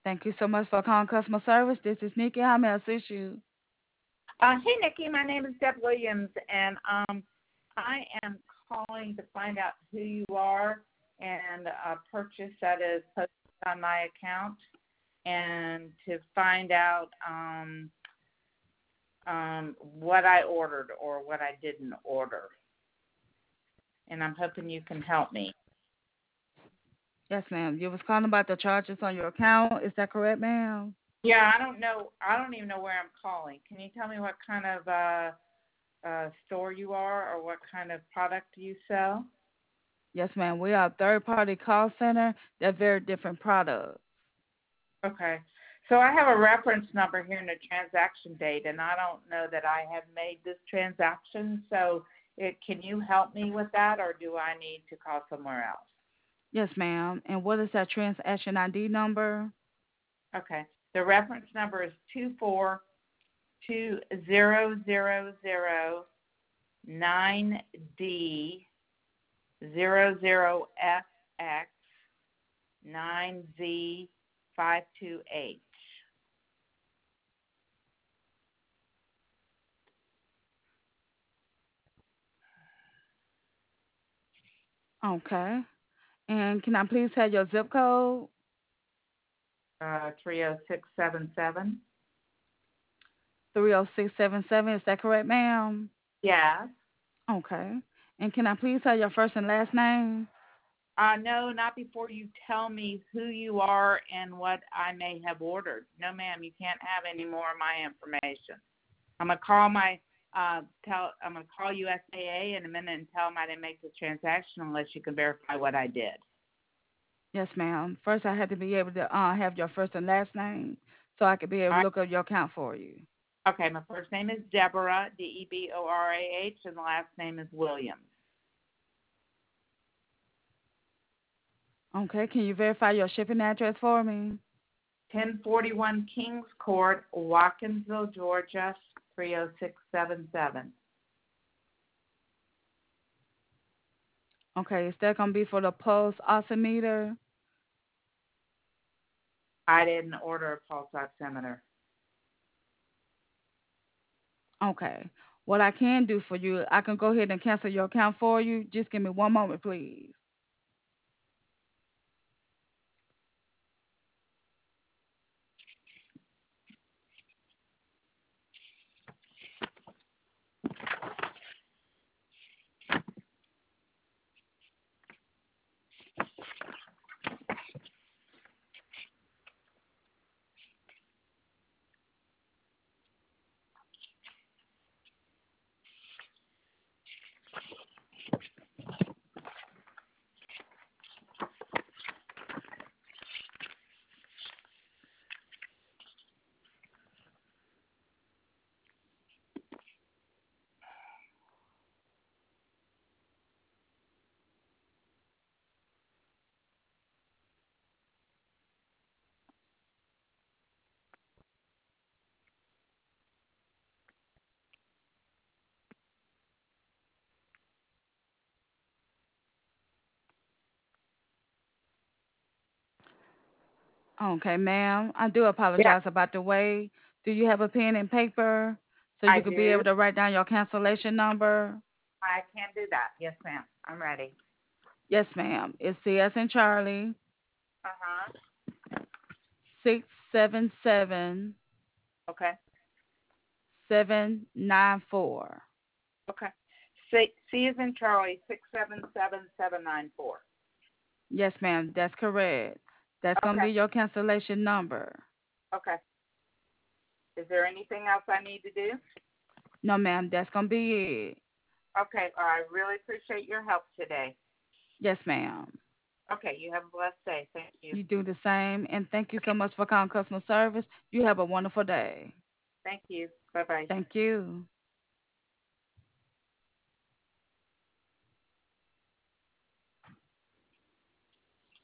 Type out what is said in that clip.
Thank you so much for calling customer service. This is Nikki. How may I assist you? Hey, Nikki. My name is Deb Williams, and I am calling to find out who you are and a purchase that is posted on my account, and to find out what I ordered or what I didn't order. And I'm hoping you can help me. Yes, ma'am. You was calling about the charges on your account. Is that correct, ma'am? Yeah, I don't know. I don't even know where I'm calling. Can you tell me what kind of store you are, or what kind of product you sell? Yes, ma'am. We are a third-party call center. They're very different products. Okay. So I have a reference number here and a transaction date, and I don't know that I have made this transaction. So can you help me with that, or do I need to call somewhere else? Yes, ma'am. And what is that transaction ID number? Okay. The reference number is 2402009D00FX9Z52H. Okay. And can I please have your zip code? 30677. 30677. Is that correct, ma'am? Yes. Okay. And can I please have your first and last name? No, not before you tell me who you are and what I may have ordered. No, ma'am, you can't have any more of my information. I'm gonna call my I'm gonna call USAA in a minute and tell them I didn't make the transaction unless you can verify what I did. Yes, ma'am. First, I had to be able to have your first and last name so I could be able All to right. look up your account for you. Okay, my first name is Deborah, Deborah, and the last name is Williams. Okay. Can you verify your shipping address for me? 1041 Kings Court, Watkinsville, Georgia, 30677. Okay. Is that gonna be for the pulse oximeter? I didn't order a pulse oximeter. Okay. What I can do for you, I can go ahead and cancel your account for you. Just give me one moment, please. Okay, ma'am. I do Yeah, apologize about the wait. Do you have a pen and paper so I you could be do. able to write down your cancellation number? I can do that. Yes, ma'am. I'm ready. Yes, ma'am. It's C as in Charlie, Uh-huh. 677 Okay. 794. Okay. C is in Charlie, 677-794. Yes, ma'am. That's correct. That's going to Okay. be your cancellation number. Okay. Is there anything else I need to do? No, ma'am. That's going to be it. Okay. I really appreciate your help today. Yes, ma'am. Okay. You have a blessed day. Thank you. You do the same. And thank you so much for calling customer service. You have a wonderful day. Thank you. Bye-bye. Thank you.